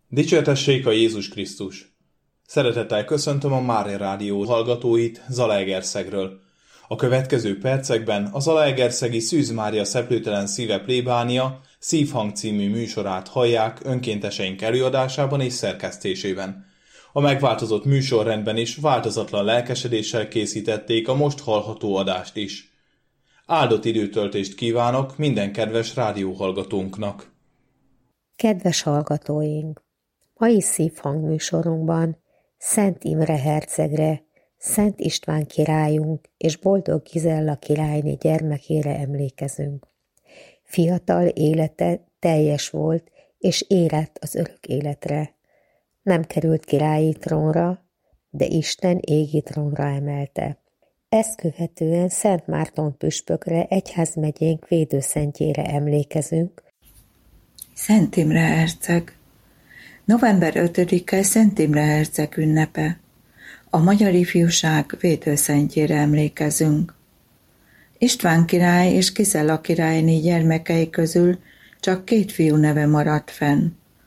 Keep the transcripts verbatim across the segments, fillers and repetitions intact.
Dicsértessék a Jézus Krisztus! Szeretettel köszöntöm a Mária Rádió hallgatóit Zalaegerszegről. A következő percekben a Zalaegerszegi Szűz Mária Szeplőtelen Szíve plébánia Szívhang című műsorát hallják önkénteseink előadásában és szerkesztésében. A megváltozott műsorrendben is változatlan lelkesedéssel készítették a most hallható adást is. Áldott időtöltést kívánok minden kedves rádióhallgatónknak! Kedves hallgatóink! Mai Szívhang műsorunkban Szent Imre hercegre, Szent István királyunk és Boldog Gizella királyné gyermekére emlékezünk. Fiatal élete teljes volt, és érett az örök életre. Nem került királyi trónra, de Isten égi trónra emelte. Ezt követően Szent Márton püspökre egyházmegyénk védőszentjére emlékezünk. Szent Imre herceg. november ötödike Szent Imre herceg ünnepe. A magyar ifjúság védőszentjére emlékezünk. István király és Gizella királyné gyermekei közül csak két fiú neve maradt fenn.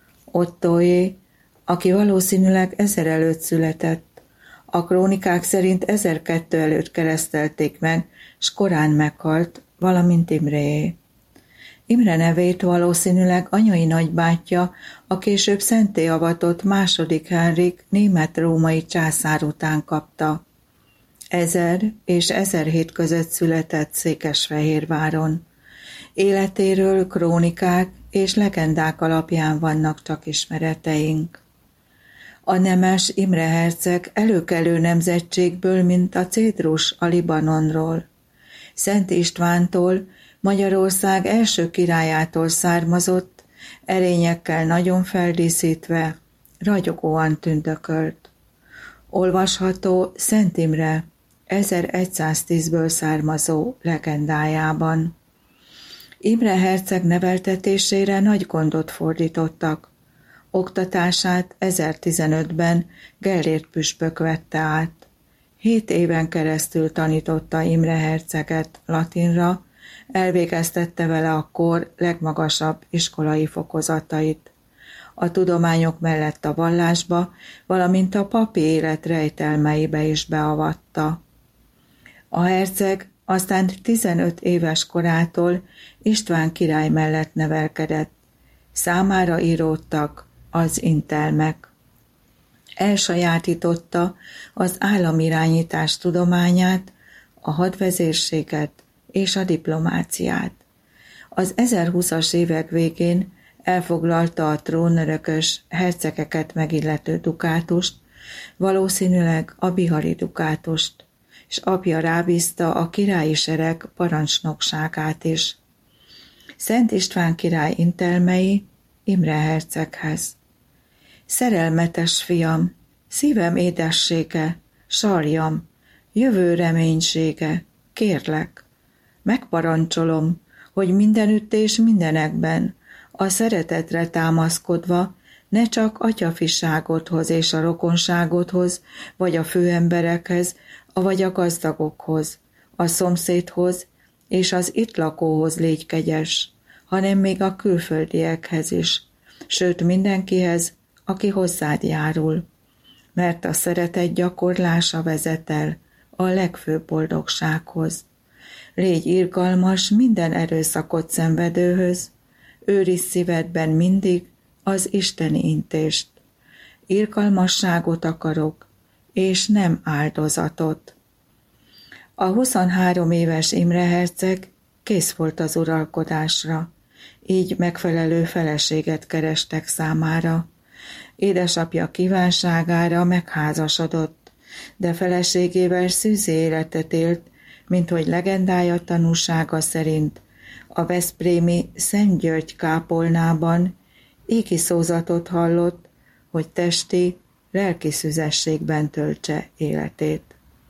Ottóé, aki valószínűleg ezer előtt született, a krónikák szerint ezerkettő előtt keresztelték meg, s korán meghalt, valamint Imréé. Imre nevét valószínűleg anyai nagybátyja, a később szentté avatott második Henrik német-római császár után kapta. Ezer és ezerhét között született Székesfehérváron. Életéről krónikák és legendák alapján vannak csak ismereteink. A nemes Imre herceg előkelő nemzetségből, mint a cédrus a Libanonról. Szent Istvántól, Magyarország első királyától származott, erényekkel nagyon feldíszítve, ragyogóan tündökölt. Olvasható Szent Imre ezeregyszáztízből származó legendájában. Imre herceg neveltetésére nagy gondot fordítottak. Oktatását ezertizenötben Gellért püspök vette át. Hét éven keresztül tanította Imre herceget latinra, elvégeztette vele a kor legmagasabb iskolai fokozatait. A tudományok mellett a vallásba, valamint a papi élet rejtelmeibe is beavatta. A herceg aztán tizenöt éves korától István király mellett nevelkedett. Számára íródtak az intelmek. Elsajátította az államirányítás tudományát, a hadvezérséget és a diplomáciát. Az ezerhúszas évek végén elfoglalta a trónörökös hercegeket megillető dukátust, valószínűleg a bihari dukátust, és apja rábízta a királyi sereg parancsnokságát is. Szent István király intelmei Imre herceghez. Szerelmetes fiam, szívem édessége, sarjam, jövő reménysége, kérlek, megparancsolom, hogy mindenütt és mindenekben a szeretetre támaszkodva ne csak atyafiságodhoz és a rokonságodhoz, vagy a főemberekhez, vagy a gazdagokhoz, a szomszédhoz és az itt lakóhoz légy kegyes, hanem még a külföldiekhez is, sőt mindenkihez, aki hozzád járul, mert a szeretet gyakorlása vezet el a legfőbb boldogsághoz. Légy irgalmas minden erőszakot szenvedőhöz, őrizd szívedben mindig az isteni intést. Irgalmasságot akarok, és nem áldozatot. A huszonhárom éves Imre herceg kész volt az uralkodásra, így megfelelő feleséget kerestek számára. Édesapja kívánságára megházasodott, de feleségével szűzi életet élt, mint hogy legendája tanúsága szerint a veszprémi Szent György kápolnában éki szózatot hallott, hogy testi, lelki szüzességben töltse életét.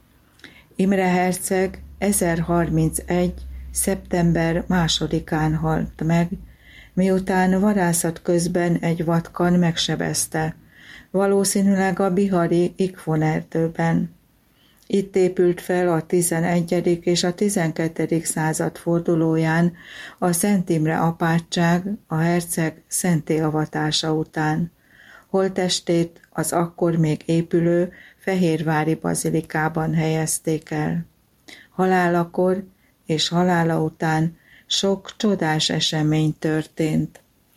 Imre herceg ezerharmincegy. szeptember másodikán halt meg, miután vadászat közben egy vatkan megsebezte, valószínűleg a bihari Ikfon erdőben. Itt épült fel a tizenegyedik és a tizenkettedik század fordulóján a Szent Imre apátság a herceg szentté avatása után. Holttestét az akkor még épülő fehérvári bazilikában helyezték el. Halálakor és halála után sok csodás esemény történt.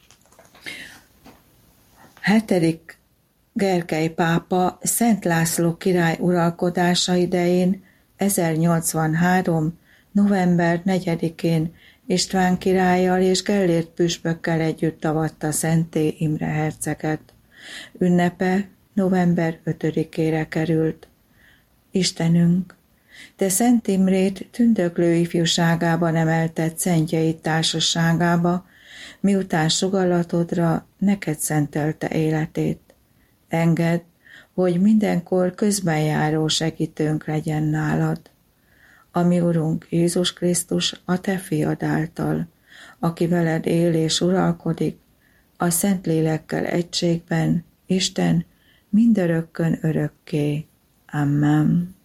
Hetedik Gergely pápa Szent László király uralkodása idején ezernyolcvanhárom. november negyedikén István királlyal és Gellért püspökkel együtt avatta Szenté Imre herceget. Ünnepe november ötödikére került. Istenünk, te Szent Imrét tündöklő ifjúságában emelted szentjeit társaságába, miután sugallatodra neked szentelte életét. Engedd, hogy mindenkor közbenjáró segítőnk legyen nálad. Ami Urunk Jézus Krisztus a te fiad által, aki veled él és uralkodik, a Szentlélekkel egységben, Isten mindörökkön örökké. Amen.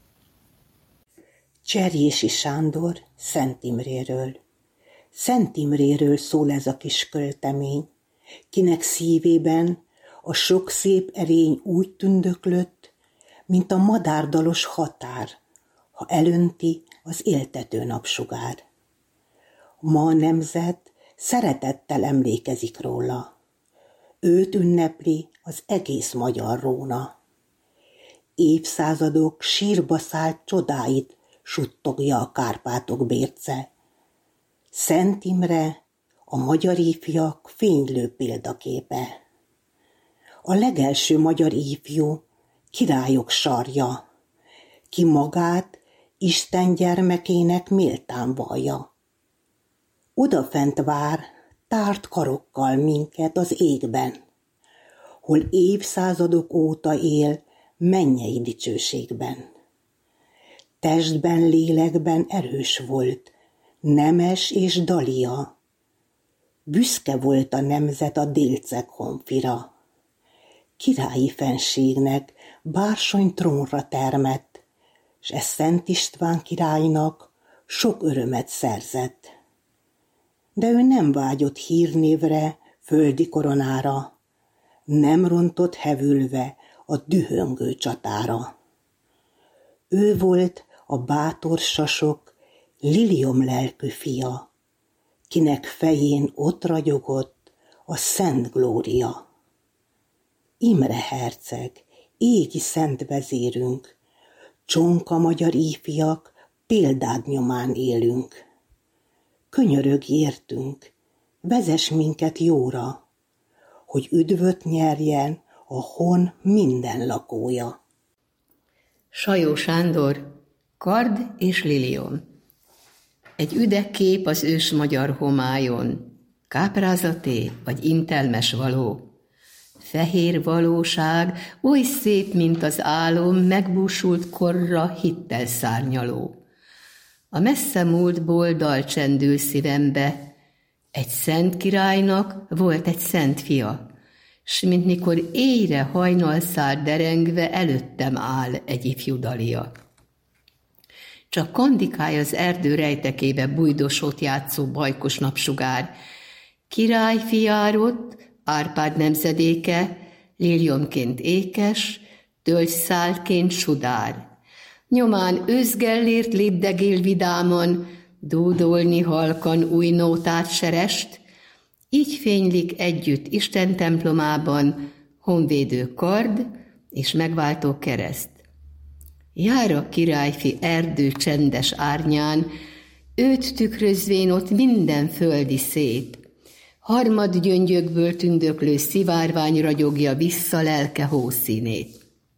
Cserjési Sándor Szent Imréről. Szent Imréről szól ez a kis költemény, kinek szívében a sok szép erény úgy tündöklött, mint a madárdalos határ, ha elönti az éltető napsugár. Ma a nemzet szeretettel emlékezik róla. Őt ünnepli az egész magyar róna. Évszázadok sírba szállt csodáit suttogja a Kárpátok bérce. Szent Imre a magyar ifjak fénylő példaképe. A legelső magyar ifjú királyok sarja, ki magát Isten gyermekének méltán vallja. Odafent vár tárt karokkal minket az égben, hol évszázadok óta él mennyei dicsőségben. Testben, lélekben erős volt, nemes és dalia. Büszke volt a nemzet a délceg honfira. Királyi fenségnek bársony trónra termett, s ez Szent István királynak sok örömet szerzett. De ő nem vágyott hírnévre, földi koronára, nem rontott hevülve a dühöngő csatára. Ő volt a bátor sasok, liliom lelkű fia, kinek fején ott ragyogott a szent glória. Imre herceg, égi szent vezérünk, csonka magyar ífiak, példád nyomán élünk. Könyörögj értünk, vezess minket jóra, hogy üdvöt nyerjen a hon minden lakója. Sajó Sándor, Kard és Liliom. Egy üdeg kép az ős magyar homályon, káprázaté vagy intelmes való. Fehér valóság, oly szép, mint az álom, megbúsult korra hittel szárnyaló. A messze múltból dal csendül szívembe, egy szent királynak volt egy szent fia, s mint mikor éjre hajnalszár derengve előttem áll egy ifjú dalia. Csak kandikály az erdő rejtekébe bújdosót játszó bajkos napsugár, király fiárott, Árpád nemzedéke, Liliomként ékes, tölgyszálként sudár. Nyomán őszgellért lépdegél vidáman, dúdolni halkan új nótát serest, így fénylik együtt Isten templomában honvédő kard és megváltó kereszt. Jár a királyfi erdő csendes árnyán, őt tükrözvén ott minden földi szép. Harmad gyöngyökből tündöklő szivárvány ragyogja vissza lelke hószínét.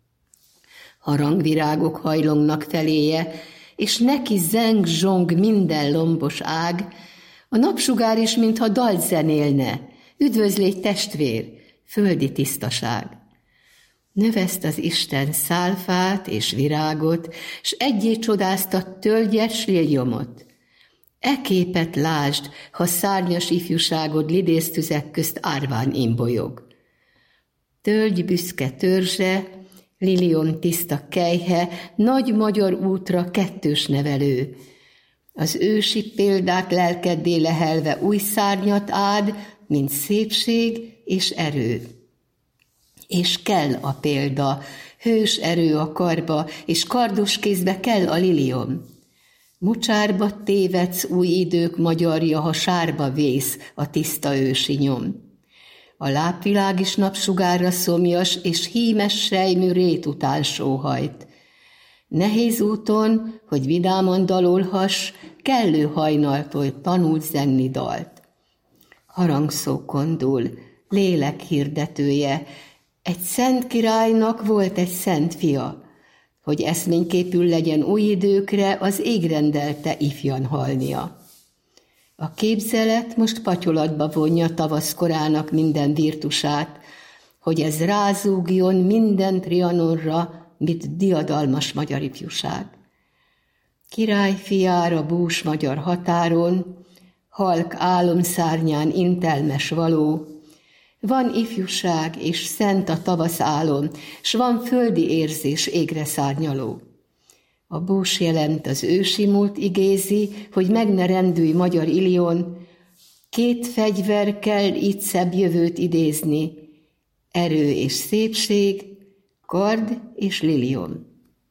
Harangvirágok hajlongnak feléje, és neki zeng-zsong minden lombos ág, a napsugár is, mintha dalt zenélne, üdvözlégy testvér, földi tisztaság. Növeszt az Isten szálfát és virágot, s egyé csodáztat tölgyet s liliomot. E képet lásd, ha szárnyas ifjúságod lidéztüzek közt árván imbolyog. Tölgy büszke törzse, liliom tiszta kejhe, nagy magyar útra kettős nevelő. Az ősi példák lelkeddé lehelve új szárnyat ád, mint szépség és erő. És kell a példa, hős erő a karba, és kardos kézbe kell a liliom. Mocsárba tévedsz, új idők magyarja, ha sárba vész a tiszta ősi nyom. A lábvilág is napsugárra szomjas, és hímes sejmű rét után sóhajt. Nehéz úton, hogy vidáman dalolhass, kellő hajnaltól tanult zenni dalt. Harangszó kondul, lélek hirdetője, egy szent királynak volt egy szent fia, hogy eszményképül legyen új időkre, az ég rendelte ifjan halnia. A képzelet most patyolatba vonja tavaszkorának minden virtusát, hogy ez rázúgjon minden Trianonra, mit diadalmas magyar ifjúság. Király fiára bús magyar határon, halk álomszárnyán intelmes való, van ifjúság és szent a tavasz álom, s van földi érzés égre szárnyaló. A bús jelent az ősi múlt igézi, hogy meg ne rendülj magyar Ilion, két fegyver kell itt szebb jövőt idézni, erő és szépség, kard és lilium.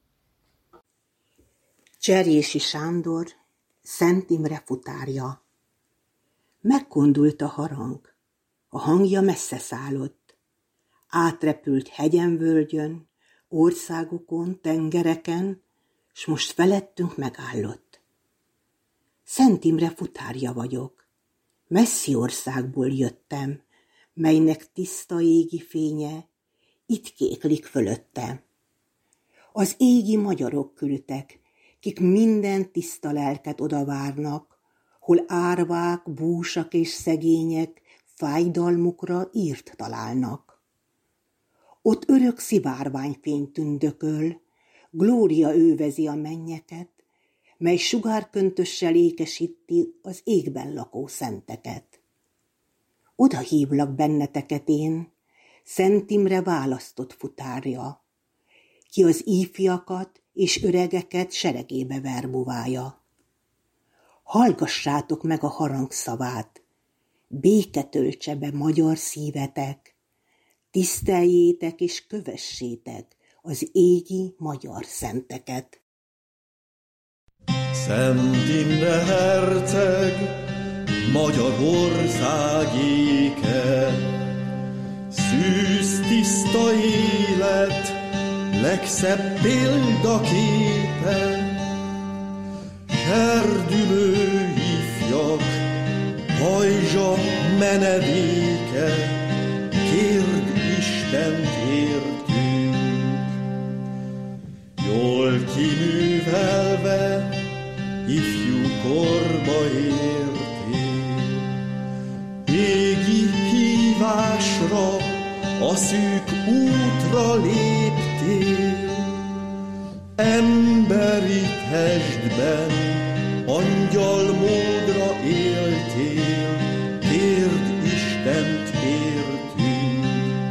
Cserjési Sándor, Szent Imre futárja. Megkondult a harang, a hangja messze szállott, átrepült hegyen-völgyön, országokon, tengereken, s most felettünk megállott. Szent Imre futárja vagyok, messzi országból jöttem, melynek tiszta égi fénye itt kéklik fölöttem. Az égi magyarok küldtek, kik minden tiszta lelket odavárnak, hol árvák, búsak és szegények fájdalmukra írt találnak. Ott örök szivárványfény tündököl, glória ővezi a mennyeket, mely sugárköntössel ékesíti az égben lakó szenteket. Oda hívlak benneteket én, Szent Imre választott futárja, ki az ífiakat és öregeket seregébe verbuválja. Hallgassátok meg a harangszavát, béke töltse be magyar szívetek, tiszteljétek és kövessétek az égi magyar szenteket. Szent Imre herceg, Magyarország éke, szűz tiszta élet, legszebb példaképe, serdülő ifjak, pajzsa menedéke, kérd Istent értünk. Jól kiművelve, ifjú korba értél, égi hívásra, a szűk útra léptél. Emberi testben angyal módra éltél, kérd Istent értünk.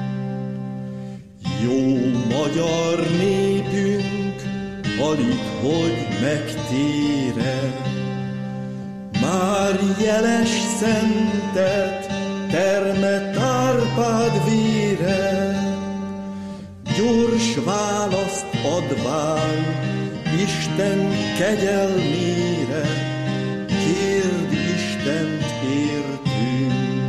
Jó magyar népünk alig hogy megtéred, már jeles szentet termett Árpád vére, gyors választ adván Isten kegyelmére, kérd Istent értünk.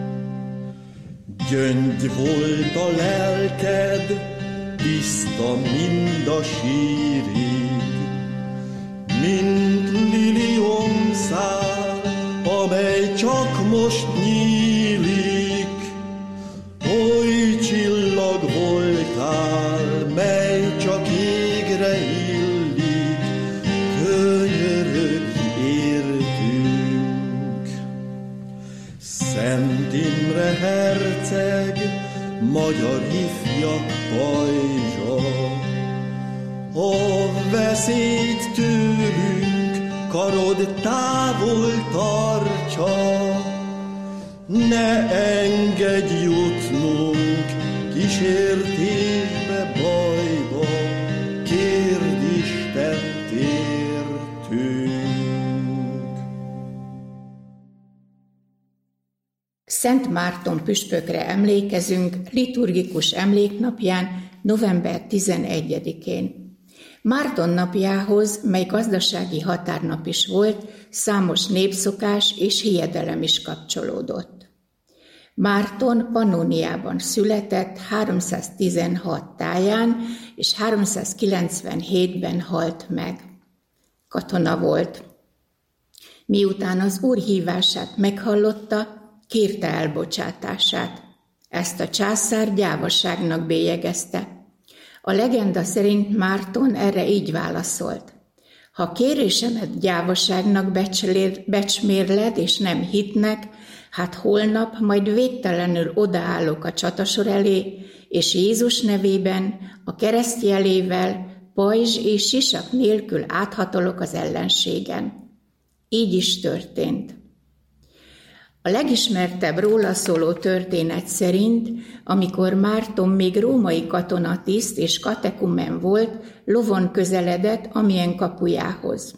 Gyöngy volt a lelked, tiszta mind a sírig, mint liliom szál, amely csak most nyílik. Oly csillag voltál, mely csak égre illik, könyörögj értünk. Szent Imre herceg, magyar ifjak pajzsa, a veszélyt tőlünk karod távol tartsa. Ne engedj jutnunk kísértésbe, bajba, kérd Istent értünk. Szent Márton püspökre emlékezünk liturgikus emléknapján, november tizenegyedikén. Márton napjához, mely gazdasági határnap is volt, számos népszokás és hiedelem is kapcsolódott. Márton Pannóniában született, háromszáztizenhat táján, és háromszázkilencvenhétben halt meg. Katona volt. Miután az Úr hívását meghallotta, kérte elbocsátását. Ezt a császár gyávaságnak bélyegezte. A legenda szerint Márton erre így válaszolt: ha kérésemet gyávaságnak becsmérled és nem hitnek, hát holnap majd végtelenül odaállok a csatasor elé, és Jézus nevében, a kereszt jelével, pajzs és sisak nélkül áthatolok az ellenségen. Így is történt. A legismertebb róla szóló történet szerint, amikor Márton még római katonatiszt és katekumen volt, lovon közeledett amilyen kapujához.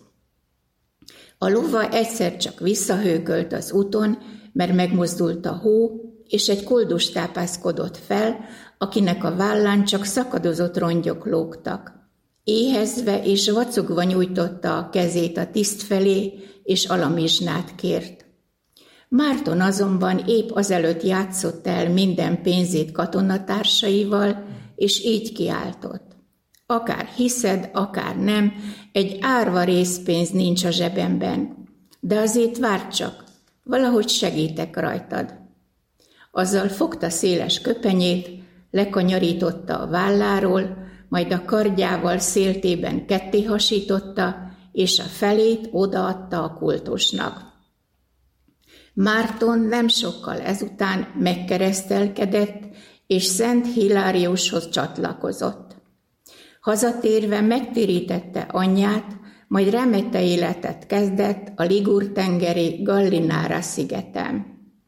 A lova egyszer csak visszahőkölt az úton, mert megmozdult a hó, és egy koldus tápászkodott fel, akinek a vállán csak szakadozott rongyok lógtak. Éhezve és vacogva nyújtotta a kezét a tiszt felé, és alamizsnát kért. Márton azonban épp azelőtt játszott el minden pénzét katonatársaival, és így kiáltott: akár hiszed, akár nem, egy árva részpénz nincs a zsebemben, de azért várj csak, valahogy segítek rajtad. Azzal fogta széles köpenyét, lekanyarította a válláról, majd a kardjával széltében ketté hasította, és a felét odaadta a kultusnak. Márton nem sokkal ezután megkeresztelkedett, és Szent Hiláriushoz csatlakozott. Hazatérve megtérítette anyját, majd remete életet kezdett a Ligur-tengeri Gallinára szigeten.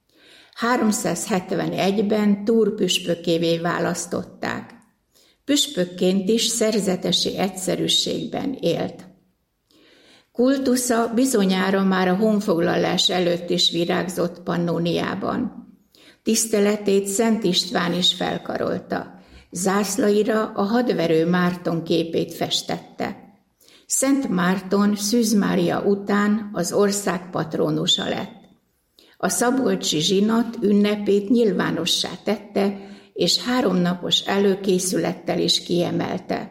háromszázhetvenegyben Túr püspökévé választották. Püspökként is szerzetesi egyszerűségben élt. Kultusza bizonyára már a honfoglalás előtt is virágzott Pannóniában. Tiszteletét Szent István is felkarolta. Zászlaira a hadverő Márton képét festette. Szent Márton Szűz Mária után az ország patrónusa lett. A szabolcsi zsinat ünnepét nyilvánossá tette, és háromnapos előkészülettel is kiemelte.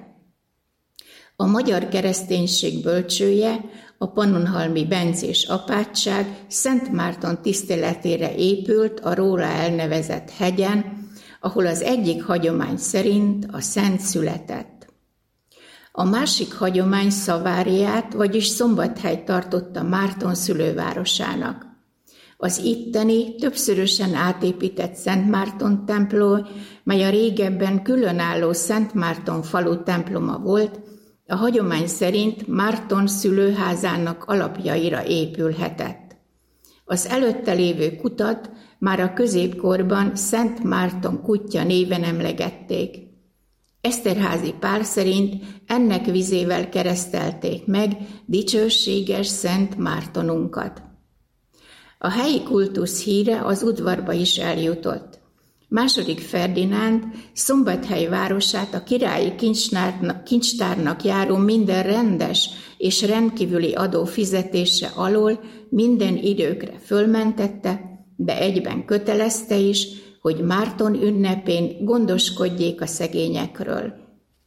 A magyar kereszténység bölcsője, a pannonhalmi bencés apátság Szent Márton tiszteletére épült a róla elnevezett hegyen, ahol az egyik hagyomány szerint a szent született. A másik hagyomány Szaváriát, vagyis Szombathelyt tartotta Márton szülővárosának. Az itteni, többszörösen átépített Szent Márton templom, mely a régebben különálló Szent Márton falu temploma volt, a hagyomány szerint Márton szülőházának alapjaira épülhetett. Az előtte lévő kutat már a középkorban Szent Márton kutya néven emlegették. Eszterházy Pál szerint ennek vizével keresztelték meg dicsőséges Szent Mártonunkat. A helyi kultusz híre az udvarba is eljutott. Második Ferdinánd Szombathely városát a királyi kincstárnak járó minden rendes és rendkívüli adó fizetése alól minden időkre fölmentette, de egyben kötelezte is, hogy Márton ünnepén gondoskodjék a szegényekről.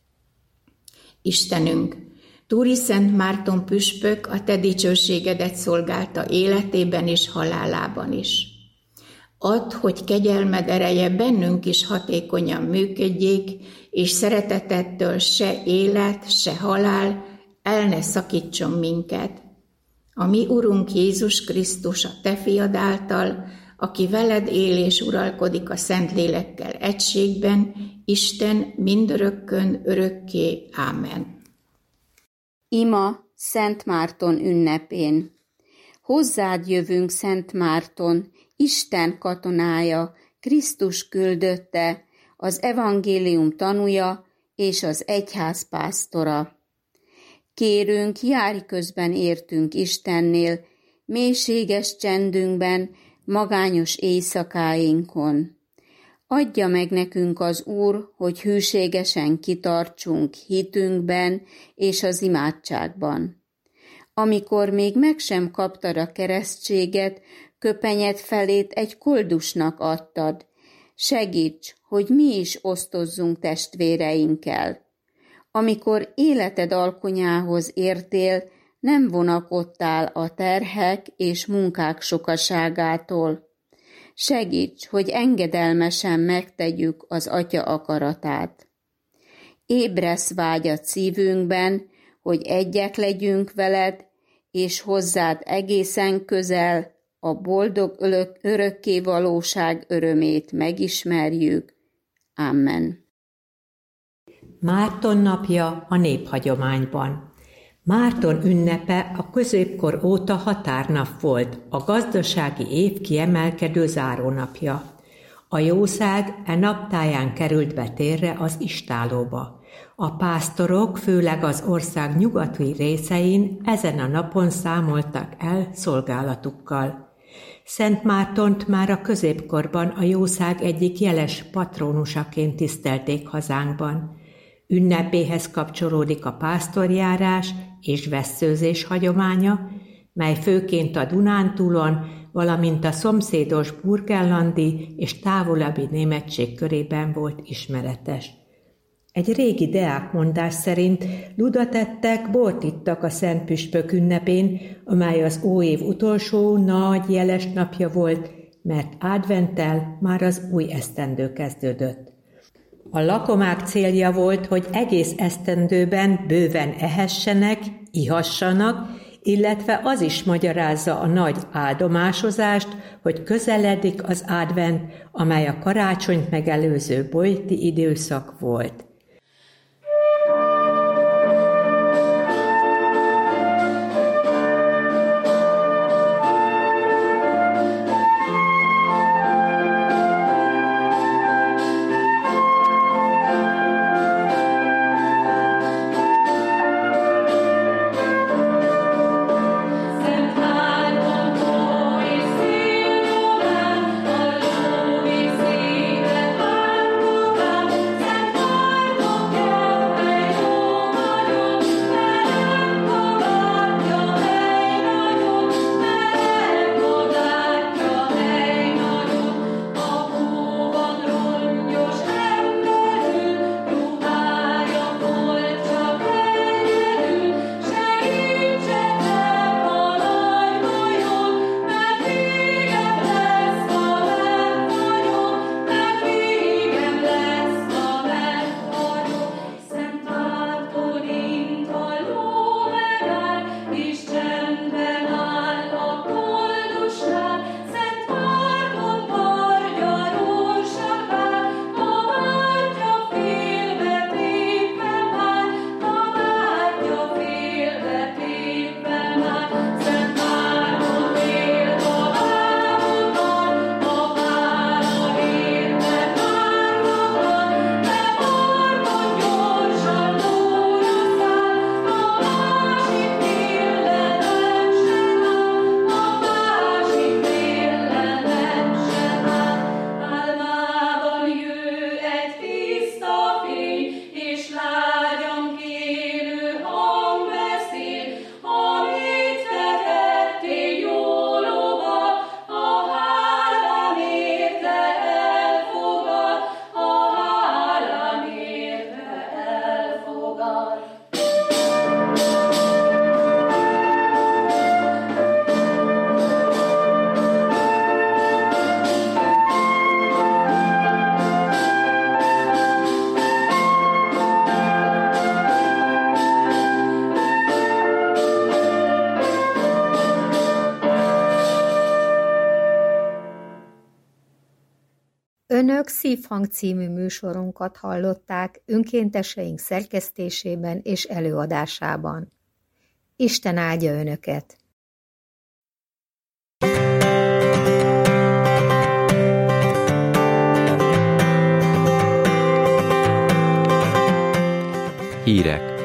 Istenünk, Túri Szent Márton püspök a te dicsőségedet szolgálta életében és halálában is. Add, hogy kegyelmed ereje bennünk is hatékonyan működjék, és szeretetettől se élet, se halál el ne szakítson minket. A mi Urunk Jézus Krisztus, a te fiad által, aki veled él és uralkodik a Szentlélekkel egységben, Isten mindörökkön örökké. Ámen. Ima Szent Márton ünnepén. Hozzád jövünk, Szent Márton, Isten katonája, Krisztus küldötte, az evangélium tanúja és az egyház pásztora. Kérünk, járj közben értünk Istennél, mélységes csendünkben, magányos éjszakáinkon. Adja meg nekünk az Úr, hogy hűségesen kitartsunk hitünkben és az imádságban. Amikor még meg sem kaptad a keresztséget, köpenyed felét egy koldusnak adtad. Segíts, hogy mi is osztozzunk testvéreinkkel. Amikor életed alkonyához értél, nem vonakodtál a terhek és munkák sokaságától. Segíts, hogy engedelmesen megtegyük az Atya akaratát. Ébresz vágyat szívünkben, hogy egyek legyünk veled, és hozzád egészen közel a boldog örökké valóság örömét megismerjük. Amen. Márton napja a néphagyományban. Márton ünnepe a középkor óta határnap volt, a gazdasági év kiemelkedő zárónapja. A jószág e naptáján került be térre az istállóba. A pásztorok főleg az ország nyugati részein ezen a napon számoltak el szolgálatukkal. Szent Mártont már a középkorban a jószág egyik jeles patrónusaként tisztelték hazánkban. Ünnepéhez kapcsolódik a pásztorjárás és vesszőzés hagyománya, mely főként a Dunántúlon, valamint a szomszédos burgenlandi és távolabbi németség körében volt ismeretes. Egy régi deákmondás szerint ludat ettek, bort ittak a Szent Püspök ünnepén, amely az óév utolsó nagy jeles napja volt, mert adventtel már az új esztendő kezdődött. A lakomák célja volt, hogy egész esztendőben bőven ehessenek, ihassanak, illetve az is magyarázza a nagy áldomásozást, hogy közeledik az advent, amely a karácsonyt megelőző bolti időszak volt. Önök Szívhang című műsorunkat hallották önkénteseink szerkesztésében és előadásában. Isten áldja Önöket! Hírek.